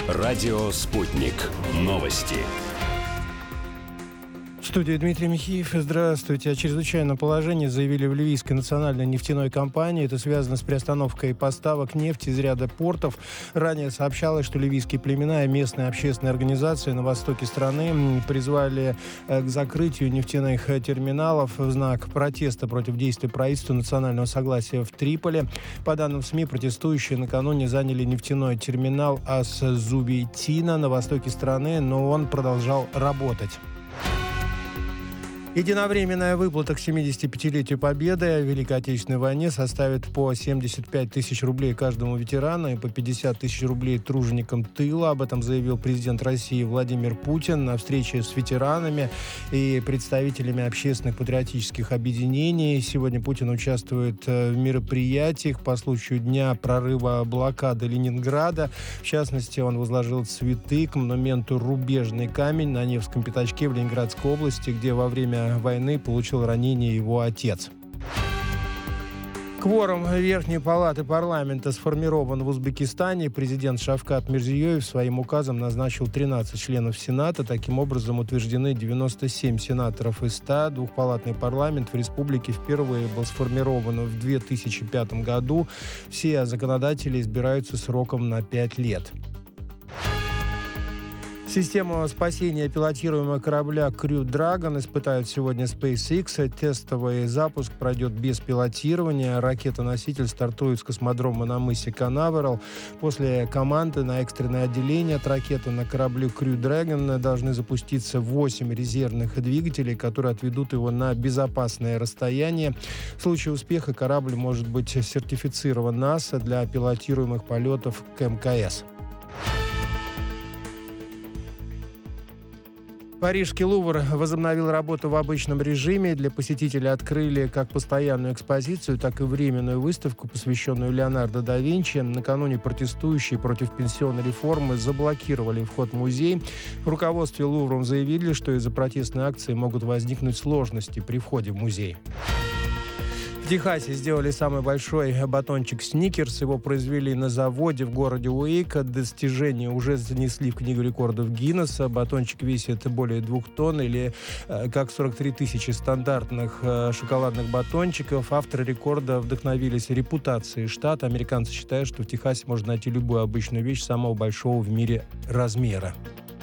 Радио «Спутник». Новости. В студии Дмитрий Михеев. Здравствуйте. О чрезвычайном положении заявили в ливийской национальной нефтяной компании. Это связано с приостановкой поставок нефти из ряда портов. Ранее сообщалось, что ливийские племена и местные общественные организации на востоке страны призвали к закрытию нефтяных терминалов в знак протеста против действий правительства национального согласия в Триполи. По данным СМИ, протестующие накануне заняли нефтяной терминал Ас-Зубейтина на востоке страны, но он продолжал работать. Единовременная выплата к 75-летию Победы в Великой Отечественной войне составит по 75 тысяч рублей каждому ветерану и по 50 тысяч рублей труженикам тыла. Об этом заявил президент России Владимир Путин на встрече с ветеранами и представителями общественных патриотических объединений. Сегодня Путин участвует в мероприятиях по случаю дня прорыва блокады Ленинграда. В частности, он возложил цветы к монументу «Рубежный камень» на Невском пятачке в Ленинградской области, где во время войны получил ранение его отец. Кворум Верхней палаты парламента сформирован в Узбекистане. Президент Шавкат Мирзиёев своим указом назначил 13 членов Сената. Таким образом, утверждены 97 сенаторов из 100. Двухпалатный парламент в республике впервые был сформирован в 2005 году. Все законодатели избираются сроком на 5 лет. Систему спасения пилотируемого корабля Crew Dragon испытают сегодня SpaceX. Тестовый запуск пройдет без пилотирования. Ракета-носитель стартует с космодрома на мысе Канаверал. После команды на экстренное отделение от ракеты на корабле Crew Dragon должны запуститься 8 резервных двигателей, которые отведут его на безопасное расстояние. В случае успеха корабль может быть сертифицирован НАСА для пилотируемых полетов к МКС. Парижский Лувр возобновил работу в обычном режиме. Для посетителей открыли как постоянную экспозицию, так и временную выставку, посвященную Леонардо да Винчи. Накануне протестующие против пенсионной реформы заблокировали вход в музей. В руководстве Лувром заявили, что из-за протестной акции могут возникнуть сложности при входе в музей. В Техасе сделали самый большой батончик «Сникерс». Его произвели на заводе в городе Уэйко. Достижение уже занесли в Книгу рекордов Гиннесса. Батончик весит более 2 тонн, или как 43 тысячи стандартных шоколадных батончиков. Авторы рекорда вдохновились репутацией штата. Американцы считают, что в Техасе можно найти любую обычную вещь самого большого в мире размера.